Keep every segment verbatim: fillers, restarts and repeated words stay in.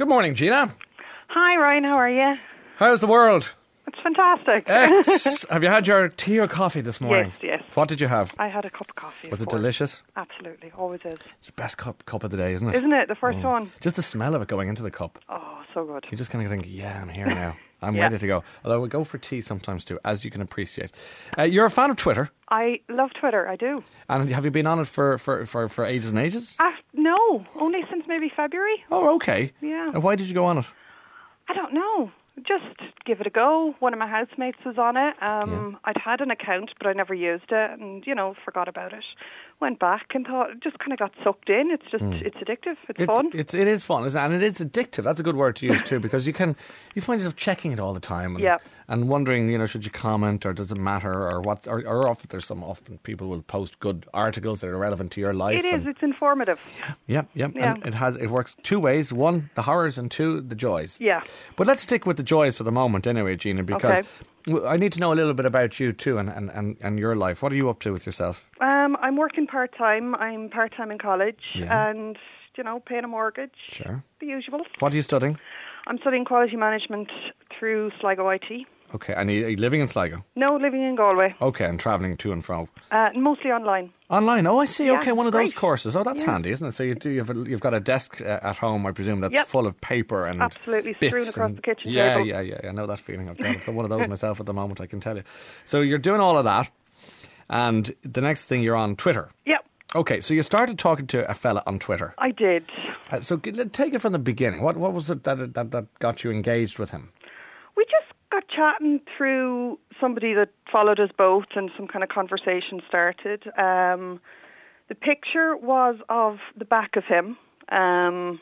Good morning, Gina. Hi, Ryan. How are you? How's the world? It's fantastic. X. Have you had your tea or coffee this morning? Yes, yes. What did you have? I had a cup of coffee. Was of it course. delicious? Absolutely. Always is. It's the best cup cup of the day, isn't it? Isn't it? The first one. Just the smell of it going into the cup. Oh, so good. You just kind of think, yeah, I'm here now. I'm Yeah. ready to go. Although we go for tea sometimes too, as you can appreciate. Uh, you're a fan of Twitter. I love Twitter. I do. And have you been on it for, for, for, for ages and ages? Uh, no, only since maybe February. Oh, okay. Yeah. And why did you go on it? I don't know. Just give it a go. One of my housemates was on it. Um, Yeah. I'd had an account, but I never used it, and you know, forgot about it. Went back and thought, just kind of got sucked in. It's just, it's addictive. It's, It's, fun. it's, it is fun, isn't it? And it is addictive. That's a good word to use too, because you can you find yourself checking it all the time and, Yeah. and wondering, you know, should you comment or does it matter or what? Or, or often there's some often people will post good articles that are relevant to your life. It is. and- It's informative. Yeah, yeah, Yeah. and it has it works two ways: one, the horrors, and two, the joys. Yeah. But let's stick with the joys for the moment, anyway, Gina, because Okay. w- I need to know a little bit about you too, and, and, and, and your life. What are you up to with yourself? Um, I'm working part time. I'm part time in college, Yeah. and you know, paying a mortgage. Sure. The usual. What are you studying? I'm studying quality management through Sligo I T. Okay, and are you, are you living in Sligo? No, living in Galway. Okay, and travelling to and from. Uh, mostly online. Online. Oh, I see. Yeah, okay, one of those great. courses. Oh, that's Yeah. handy, isn't it? So you do. You've, a, you've got a desk uh, at home, I presume, that's Yep. full of paper and Absolutely, bits strewn across and- the kitchen yeah, table. Yeah, yeah, yeah. I know that feeling. I've got, I've got one of those myself at the moment. I can tell you. So you're doing all of that, and the next thing you're on Twitter. Yep, Okay, so you started talking to a fella on Twitter. I did. Uh, so g- let- take it from the beginning. What what was it that that, that got you engaged with him? We just got chatting through somebody that followed us both, and some kind of conversation started. Um, the picture was of the back of him. Um,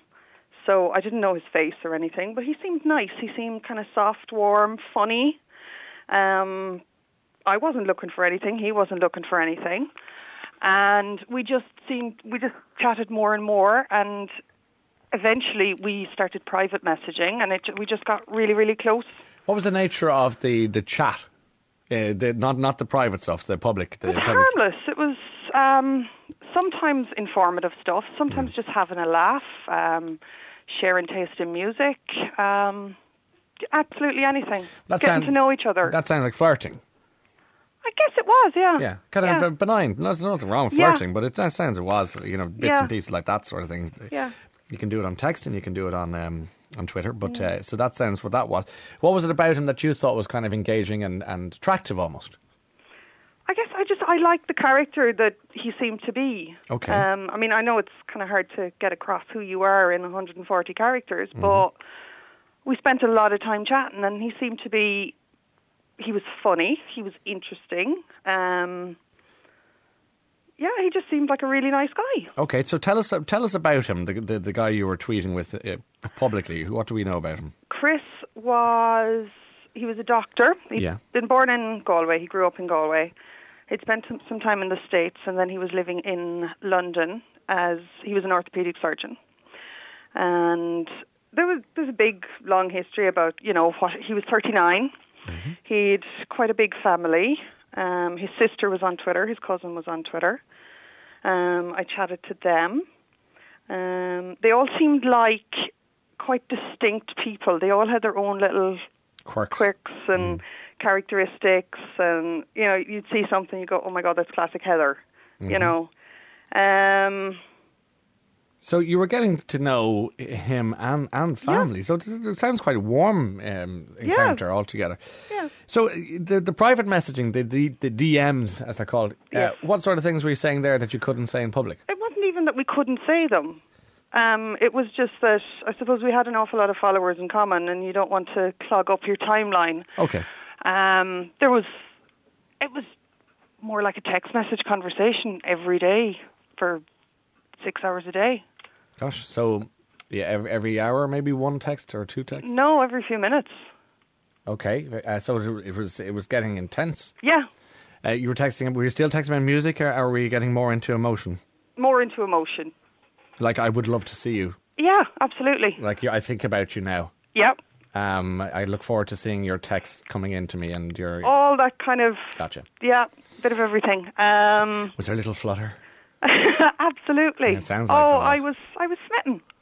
so I didn't know his face or anything, but he seemed nice. He seemed kind of soft, warm, funny. Um, I wasn't looking for anything. He wasn't looking for anything. And we just seemed, we just chatted more and more, and eventually we started private messaging, and it, we just got really, really close. What was the nature of the the chat? Uh, the, not not the private stuff, the public. The It was public. harmless. It was um, sometimes informative stuff, sometimes just having a laugh, um, sharing taste in music, um, absolutely anything. That Getting sound- to know each other. That sounds like flirting. I guess it was, yeah. Yeah, kind of yeah. benign. There's nothing wrong with Yeah. flirting, but it that sounds it was. You know, bits Yeah. and pieces like that sort of thing. Yeah. You can do it on text and you can do it on um, on Twitter. But Mm. uh, so that sounds what that was. What was it about him that you thought was kind of engaging and, and attractive almost? I guess I just I like the character that he seemed to be. Okay. Um, I mean, I know it's kind of hard to get across who you are in one hundred forty characters, Mm-hmm. but we spent a lot of time chatting, and he seemed to be. He was funny. He was interesting. Um, yeah, he just seemed like a really nice guy. Okay, so tell us tell us about him, the the, the guy you were tweeting with uh, publicly. What do we know about him? Chris was. He was a doctor. He'd Yeah. been born in Galway. He grew up in Galway. He'd spent some, some time in the States, and then he was living in London as he was an orthopedic surgeon. And there was there's a big, long history about, you know, what he was thirty-nine. Mm-hmm. He'd quite a big family. Um, his sister was on Twitter. His cousin was on Twitter. Um, I chatted to them. Um, they all seemed like quite distinct people. They all had their own little Quirks. quirks and characteristics, and you know, you'd see something, you go, "Oh my God, that's classic Heather," you know. Um, So you were getting to know him and, and family. So it, it sounds quite a warm um, encounter altogether. Yeah. So uh, the the private messaging, the the, the D Ms as they're called. Yes. Uh, what sort of things were you saying there that you couldn't say in public? it wasn't even that we couldn't say them. Um, it was just that I suppose we had an awful lot of followers in common, and you don't want to clog up your timeline. Okay. Um, there was, it was more like a text message conversation every day for six hours a day. Gosh. So yeah, every, every hour maybe one text or two texts. No, every few minutes. Okay. Uh, so it, it was it was getting intense. Yeah, Uh, you were texting. Were you still texting about music, or, or were you getting more into emotion? more into emotion. Like, I would love to see you. Yeah, absolutely. Like, you, I think about you now. Yep. Um, I I look forward to seeing your text coming in to me and your... All that kind of, Gotcha. yeah, bit of everything. Um, Was there a little flutter? absolutely. Yeah, it sounds like oh, there was. I was, I was smitten.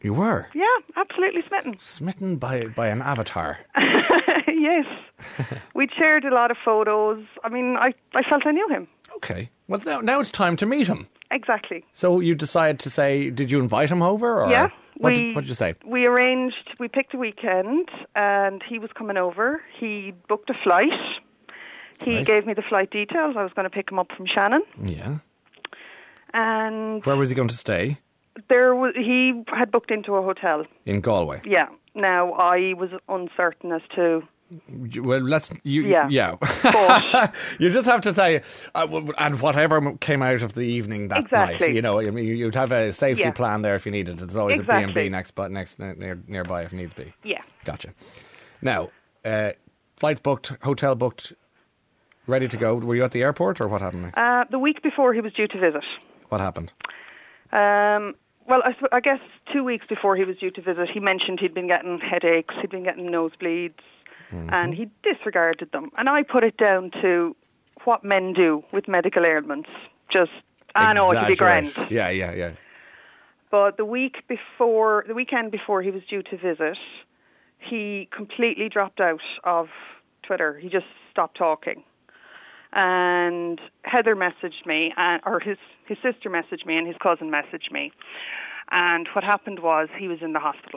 You were? Yeah, absolutely smitten. Smitten by, by an avatar. Yes. We'd shared a lot of photos. I mean, I, I felt I knew him. Okay. Well, now, now it's time to meet him. Exactly. So you decided to say, did you invite him over? Or Yeah. What, we, did, what did you say? We arranged, we picked a weekend, and he was coming over. He booked a flight. He Right. gave me the flight details. I was going to pick him up from Shannon. Yeah. And Where was he going to stay? there was, he had booked into a hotel. In Galway. Yeah. Now, I was uncertain as to... Well, let's... You, Yeah. yeah. But- You just have to say, uh, w- and whatever came out of the evening that Exactly. night, you know, I mean, you'd have a safety Yeah. plan there if you needed it. There's always a B Exactly. and B next, but next near, nearby if needs be. Yeah. Gotcha. Now, uh, flights booked, hotel booked, ready to go. Were you at the airport or what happened? mate? Uh, the week before he was due to visit. What happened? Um, well, I, sp- I guess two weeks before he was due to visit, he mentioned he'd been getting headaches, he'd been getting nosebleeds, Mm-hmm. and he disregarded them. And I put it down to what men do with medical ailments. Just, I know it'll be Exaggerate. grand. Yeah, yeah, yeah. But the week before, the weekend before he was due to visit, he completely dropped out of Twitter. He just stopped talking. And Heather messaged me, uh, or his, his sister messaged me, and his cousin messaged me. And what happened was he was in the hospital.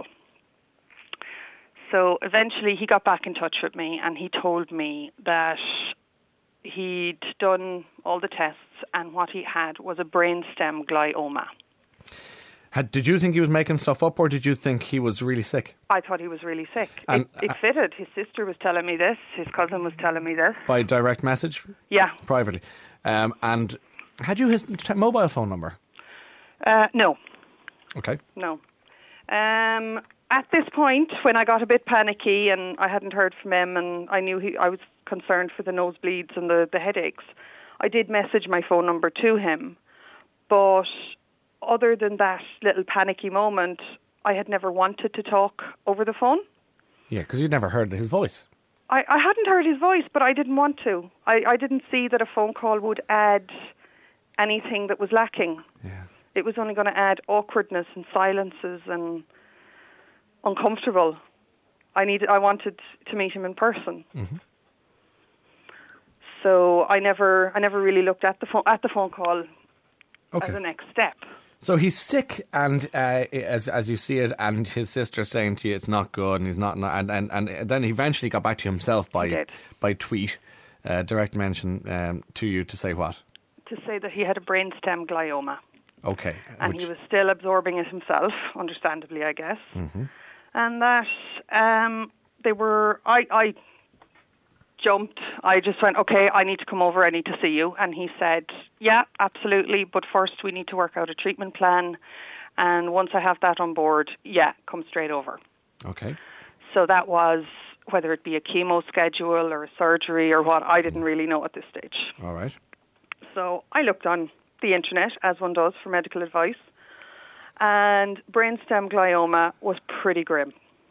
So eventually he got back in touch with me, and he told me that he'd done all the tests, and what he had was a brainstem glioma. Had, did you think he was making stuff up, or did you think he was really sick? I thought he was really sick. And, it, it fitted. His sister was telling me this. His cousin was telling me this. By direct message? Yeah. Privately. Um, and had you his t- mobile phone number? Uh, no. Okay. No. Um, at this point, when I got a bit panicky and I hadn't heard from him, and I knew he, I was concerned for the nosebleeds and the, the headaches, I did message my phone number to him. But other than that little panicky moment, I had never wanted to talk over the phone. Yeah, because you'd never heard his voice. I, I hadn't heard his voice, but I didn't want to. I, I didn't see that a phone call would add anything that was lacking. Yeah. It was only going to add awkwardness and silences and uncomfortable. I needed. I wanted to meet him in person. Mm-hmm. So I never, I never really looked at the phone at the phone call Okay. as a next step. So he's sick, and uh, as as you see it, and his sister saying to you, "It's not good," and he's not, and and, and then he eventually got back to himself by He did. by tweet, uh, direct mention um, to you to say what? To say that he had a brainstem glioma. Okay, And which- he was still absorbing it himself, understandably, I guess. Mm-hmm. And that um, they were, I, I jumped. I just went, okay, I need to come over. I need to see you. And he said, yeah, absolutely. But first, we need to work out a treatment plan. And once I have that on board, yeah, come straight over. Okay. So that was whether it be a chemo schedule or a surgery or what. I didn't really know at this stage. All right. So I looked on the internet, as one does, for medical advice, and brainstem glioma was pretty grim.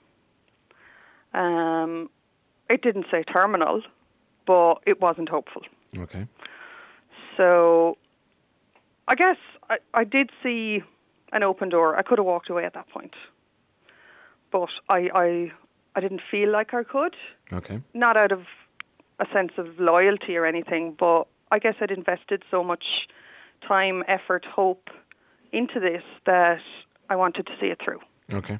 Um, it didn't say terminal, but it wasn't hopeful. Okay. So I guess I, I did see an open door. I could have walked away at that point, but I, I, I didn't feel like I could, Okay. not out of a sense of loyalty or anything, but I guess I'd invested so much time, effort, hope into this that I wanted to see it through. Okay.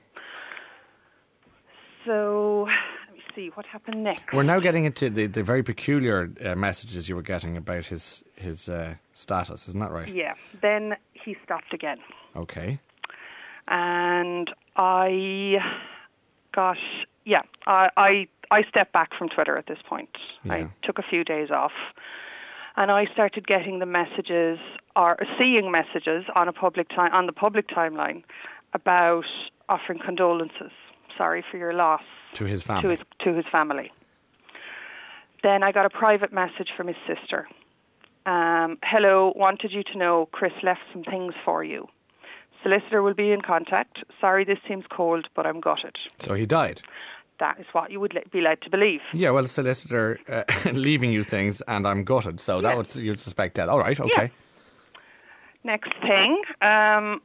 So let me see what happened next. We're now getting into the, the very peculiar uh, messages you were getting about his his uh, status, isn't that right? Yeah. Then he stopped again, Okay. and I got yeah. I I, I stepped back from Twitter at this point. Yeah. I took a few days off. And I started getting the messages, or seeing messages on a public time on the public timeline about offering condolences. Sorry for your loss To his family. to his to his family. Then I got a private message from his sister. Um, Hello, wanted you to know Chris left some things for you. Solicitor will be in contact. Sorry, this seems cold, but I'm gutted. So he died. That is what you would le- be led to believe. Yeah, well, solicitor uh, leaving you things, and I'm gutted. So that Yeah. would you'd suspect that. All right, okay. Yeah. Next thing, um,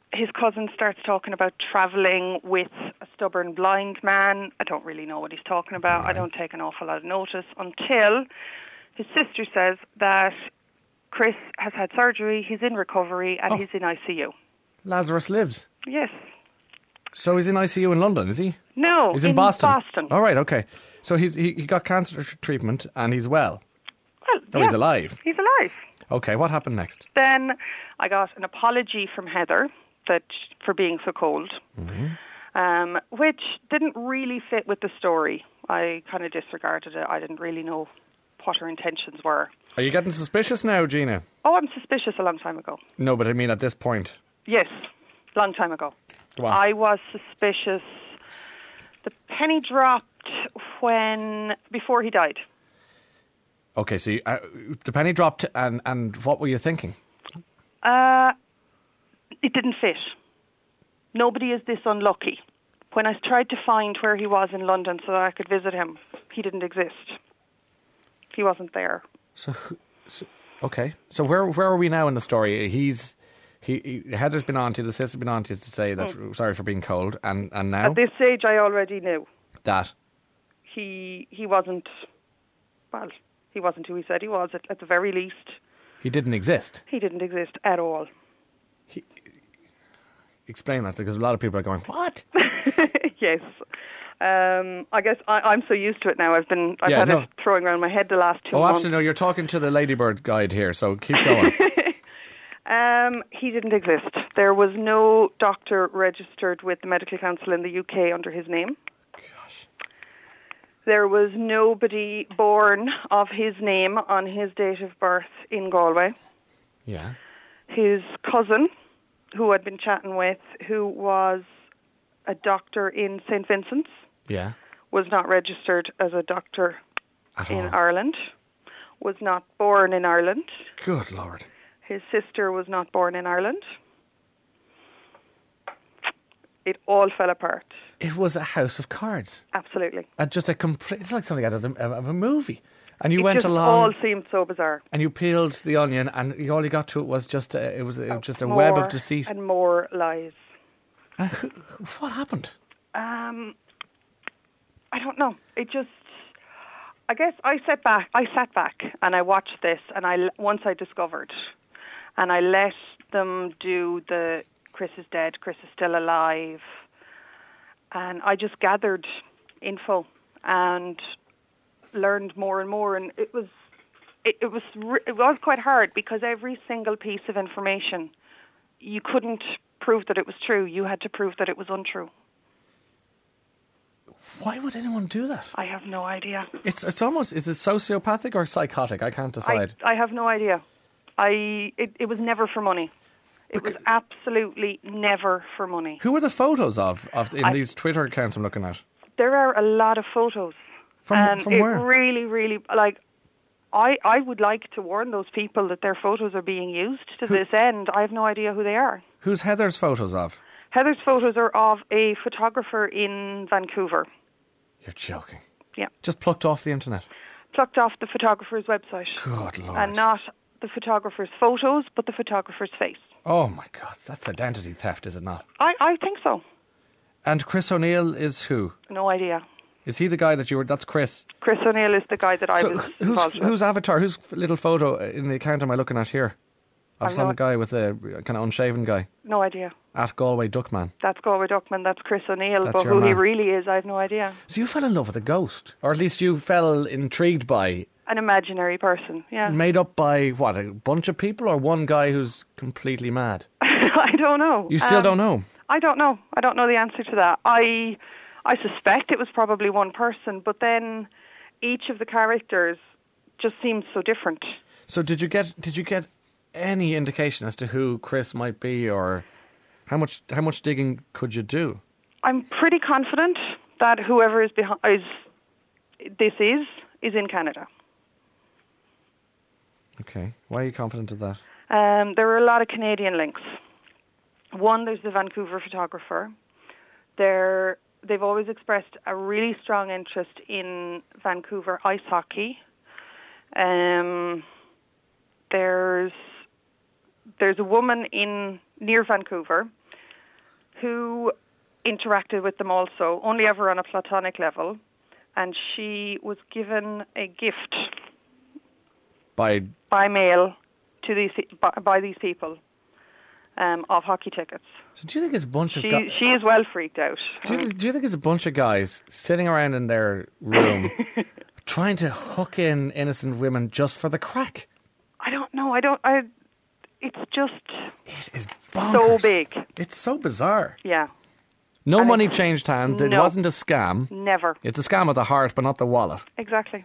his cousin starts talking about travelling with a stubborn blind man. I don't really know what he's talking about. Right. I don't take an awful lot of notice until his sister says that Chris has had surgery, he's in recovery, and Oh. he's in I C U. Lazarus lives. Yes. So he's in I C U in London, is he? No, He's in, Boston. Boston. All right, okay. So he's he, he got cancer treatment and he's well. Well, Oh, yeah, he's alive. He's alive. Okay, what happened next? Then I got an apology from Heather that for being so cold, Mm-hmm. um, which didn't really fit with the story. I kind of disregarded it. I didn't really know what her intentions were. Are you getting suspicious now, Gina? Oh, I'm suspicious a long time ago. No, but I mean at this point. Yes, long time ago. Go on. I was suspicious. The penny dropped when before he died. Okay, so you, uh, the penny dropped, and, and what were you thinking? Uh, it didn't fit. Nobody is this unlucky. When I tried to find where he was in London so that I could visit him, he didn't exist. He wasn't there. So, who- so okay. So where where are we now in the story? He's he, he Heather's been on to you, the sister's been on to you to say that sorry for being cold, and and now At this stage, I already knew that he he wasn't. Well, he wasn't who he said he was. At, at the very least, he didn't exist. he didn't exist at all. Explain that, because a lot of people are going, what? Yes. Um, I guess I, I'm so used to it now. I've been I've Yeah, had no. it throwing around my head the last two Oh, months. absolutely. No, you're talking to the Ladybird guide here, so keep going. Um, he didn't exist. There was no doctor registered with the Medical Council in the U K under his name. Gosh. There was nobody born of his name on his date of birth in Galway. Yeah. His cousin, who I'd been chatting with, who was a doctor in Saint Vincent's, Yeah. was not registered as a doctor At in all. Ireland, was not born in Ireland. Good Lord. His sister was not born in Ireland. It all fell apart. It was a house of cards. Absolutely. Uh, just a complete. It's like something out of, the, of a movie. And you it went just along, all seemed so bizarre. and you peeled the onion, and you- all you got to it was just a, it was, it was just a More web of deceit. and more lies. Uh, who, what happened? Um, I don't know. It just, I guess I sat back. I sat back and I watched this, and I once I discovered, and I let them do the Chris is dead, Chris is still alive, and I just gathered info and learned more and more, and it was, it, it was, re- it was quite hard because every single piece of information, you couldn't prove that it was true. You had to prove that it was untrue. Why would anyone do that? I have no idea. It's it's almost, is it sociopathic or psychotic? I can't I, decide. I have no idea. I it, it was never for money. It was absolutely never for money. Who are the photos of, of in I- these Twitter accounts I'm looking at? There are a lot of photos. From and from it where? really, really, like, I, I would like to warn those people that their photos are being used to Who- this end. I have no idea who they are. Who's Heather's photos of? Heather's photos are of a photographer in Vancouver. You're joking. Yeah. Just plucked off the internet. Plucked off the photographer's website. Good Lord. And not the photographer's photos, but the photographer's face. Oh my God, that's identity theft, is it not? I, I think so. And Chris O'Neill is who? No idea. Is he the guy that you were? That's Chris. Chris O'Neill is the guy that I So was who's involved with. whose avatar? Whose little photo in the account am I looking at here? Of I've some no- guy with a kind of unshaven guy No idea. at Galway Duckman. That's Galway Duckman, that's Chris O'Neill, That's but your who he man. really is, I have no idea. So you fell in love with a ghost, or at least you fell intrigued by, An imaginary person, yeah. made up by what, a bunch of people, or one guy who's completely mad? I don't know. You still Um, don't know. I don't know. I don't know the answer to that. I I suspect it was probably one person, but then each of the characters just seems so different. So did you get did you get any indication as to who Chris might be, or how much how much digging could you do? I'm pretty confident that whoever is behind is this is is in Canada. Okay, why are you confident of that? Um, there are a lot of Canadian links. One, there's the Vancouver photographer. There, they've always expressed a really strong interest in Vancouver ice hockey. Um, there's there's a woman in near Vancouver who interacted with them also, only ever on a platonic level. And she was given a gift By by mail to these by, by these people um, of hockey tickets. So do you think it's a bunch She of guys? she is well freaked out. Do you, do you think it's a bunch of guys sitting around in their room trying to hook in innocent women just for the crack? I don't know. I don't. I. It's just It is so bonkers. big. It's so bizarre. Yeah. No And money it's- changed hands. It No. wasn't a scam. Never. It's a scam of the heart, but not the wallet. Exactly.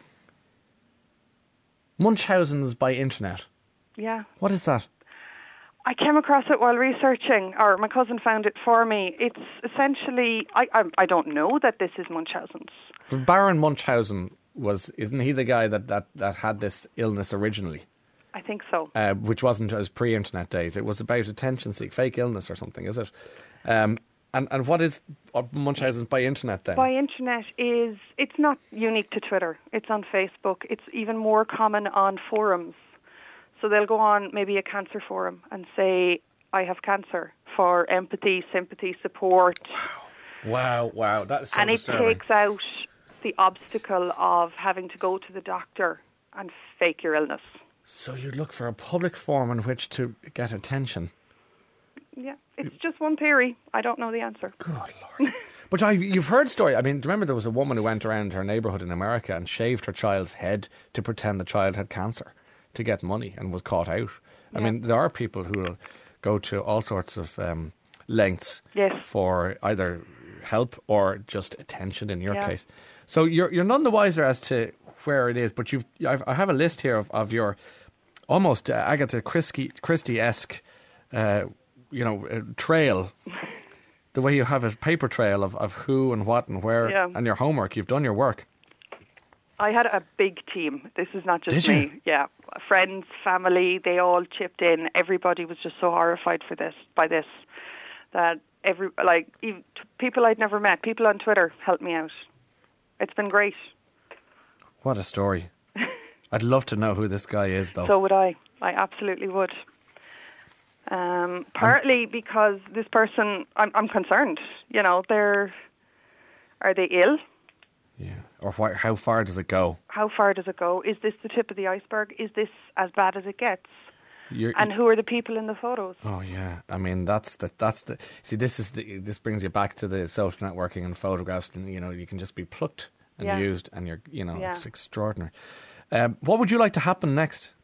Munchausen's by internet. Yeah. What is that? I came across it while researching, or my cousin found it for me. It's essentially, I I, I don't know that this is Munchausen's. The Baron Munchausen was, isn't he the guy that, that, that had this illness originally? I think so. Uh, which wasn't as pre-internet days. It was about attention seek, fake illness or something, is it? Um, and, and what is Munchausen's by internet then? By internet is, it's not unique to Twitter. It's on Facebook. It's even more common on forums. So they'll go on maybe a cancer forum and say, I have cancer, for empathy, sympathy, support. Wow, wow, that is so and disturbing. it takes out the obstacle of having to go to the doctor and fake your illness. So you look for a public forum in which to get attention. Yeah, it's just one theory. I don't know the answer. Good Lord. But I, you've heard story. I mean, remember there was a woman who went around her neighbourhood in America and shaved her child's head to pretend the child had cancer to get money and was caught out. I Yeah. mean, there are people who will go to all sorts of um, lengths Yes. for either help or just attention in your Yeah. case. So you're you're none the wiser as to where it is, but you've I've, I have a list here of, of your almost uh, Agatha Christie Christie-esque, uh, you know, uh, trail. The way you have a paper trail of, of who and what and where, Yeah. and your homework. You've done your work. I had a big team. This is not just Did you? me. Yeah, friends, family, they all chipped in. Everybody was just so horrified for this, by this, that every like even t- people I'd never met, people on Twitter helped me out. It's been great. What a story. I'd love to know who this guy is, though. So would I. I absolutely would. Um, partly because this person, I'm, I'm concerned. You know, they're are they ill? Yeah. Or wh- how far does it go? How far does it go? Is this the tip of the iceberg? Is this as bad as it gets? You're, And who are the people in the photos? Oh yeah, I mean that's the that's the see this is the this brings you back to the social networking and photographs, and you know you can just be plucked and Yeah. used, and you're you know Yeah. it's extraordinary. Um, what would you like to happen next?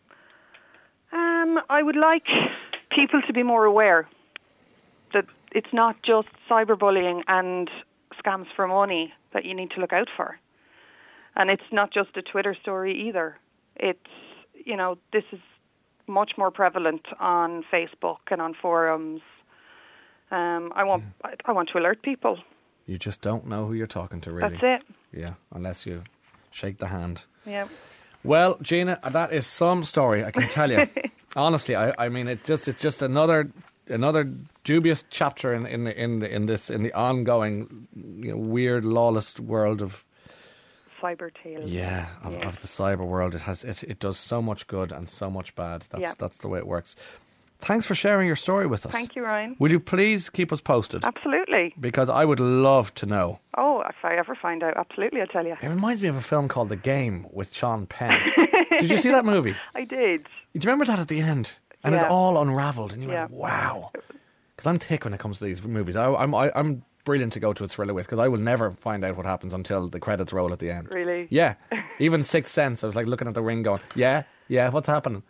Um, I would like people to be more aware that it's not just cyberbullying and scams for money that you need to look out for. And it's not just a Twitter story either. It's, you know, this is much more prevalent on Facebook and on forums. Um, I want I, I want to alert people. You just don't know who you're talking to, really. That's it. Yeah, unless you shake the hand. Yeah. Well, Gina, that is some story, I can tell you. Honestly, I, I mean, it's just it's just another another dubious chapter in in the, in the, in this in the ongoing, you know, weird, lawless world of Cyber tales. yeah of, Yeah. of the cyber world. It has it, it does so much good and so much bad. That's Yeah. that's the way it works. Thanks for sharing your story with us. Thank you, Ryan. Will you please keep us posted? Absolutely. Because I would love to know. Oh, if I ever find out, absolutely, I'll tell you. It reminds me of a film called The Game with Sean Penn. Did you see that movie? I did. Do you remember that at the end? And it Yeah. all unravelled, and you Yeah. went, "Wow!" Because I'm thick when it comes to these movies. I, I'm I, I'm brilliant to go to a thriller with because I will never find out what happens until the credits roll at the end. Really? Yeah. Even Sixth Sense, I was like looking at the ring, going, "Yeah, yeah, what's happening?"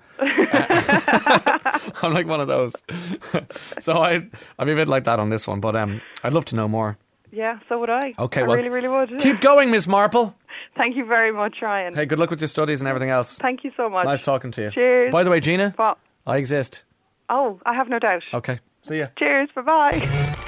I'm like one of those. So I I'm a bit like that on this one, but um, I'd love to know more. Yeah, so would I. Okay, I well, really, really would. Keep going, Miss Marple. Thank you very much, Ryan. Hey, good luck with your studies and everything else. Thank you so much. Nice talking to you. Cheers. By the way, Gina, What? I exist. Oh, I have no doubt. Okay. See ya. Cheers. Bye-bye.